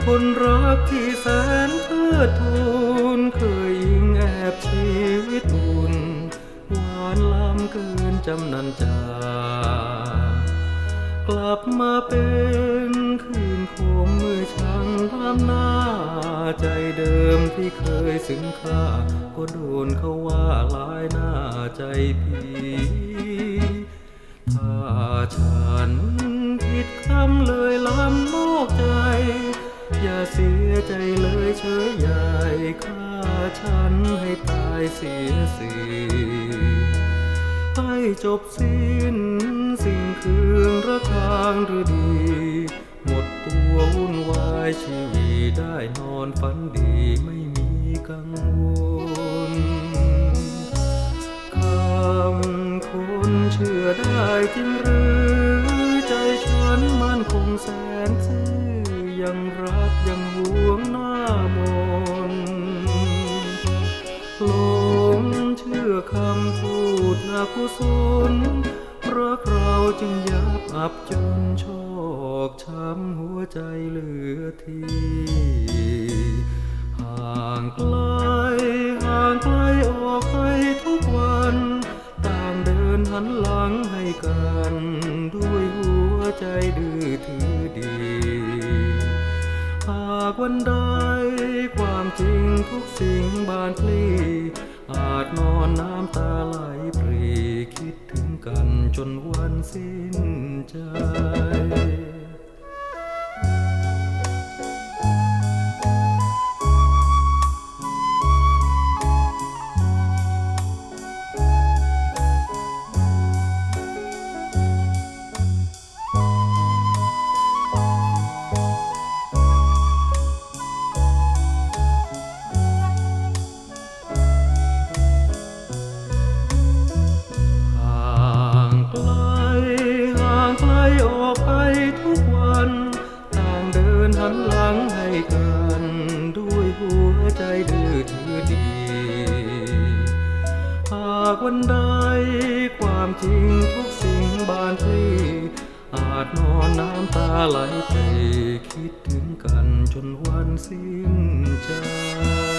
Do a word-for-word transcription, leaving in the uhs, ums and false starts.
คนรักที่แสนเทิดทูนเคยอิงแอบชีวิตอุ่นหวานล้ำเกินจำนันจากลับมาเป็นคืนคมมือช่างทำหน้าใจเดิมที่เคยซึ้งค่าก็โดนเขาว่าหลายหน้าใจพี่ถ้าฉันผิดคำเลยล้ำนอกใจอย่าเสียใจเลยเฉยใหญ่ฆ่าฉันให้ตายเสียสิให้จบสิ้นสิ่งเครื่องระทางหรือดีหมดตัววุ่นวายชีวิตได้นอนฝันดีไม่มีกังวลคำคนเชื่อได้จริงหรือใจฉันมันคงแสนซื่อยังรักยังหวงหน้ามนหลงเชื่อคำพูดน่ากุศลรักเราจึงยับอับจนชอกช้ำหัวใจเหลือทีห่างไกลห่างไกลออกไปทุกวันต่างเดินหันหลังให้กันด้วยหัวใจดื้อถือดีหากวันใดความจริงทุกสิ่งบานพลีอาจนอนน้ำตาไหลปรีคิดถึงกันจนวันสิ้นใจหันหลังให้กันด้วยหัวใจดื้อถือดีหากวันใดความจริงทุกสิ่งบานพลีอาจนอนน้ำตาไหลไปคิดถึงกันจนวันสิ้นใจ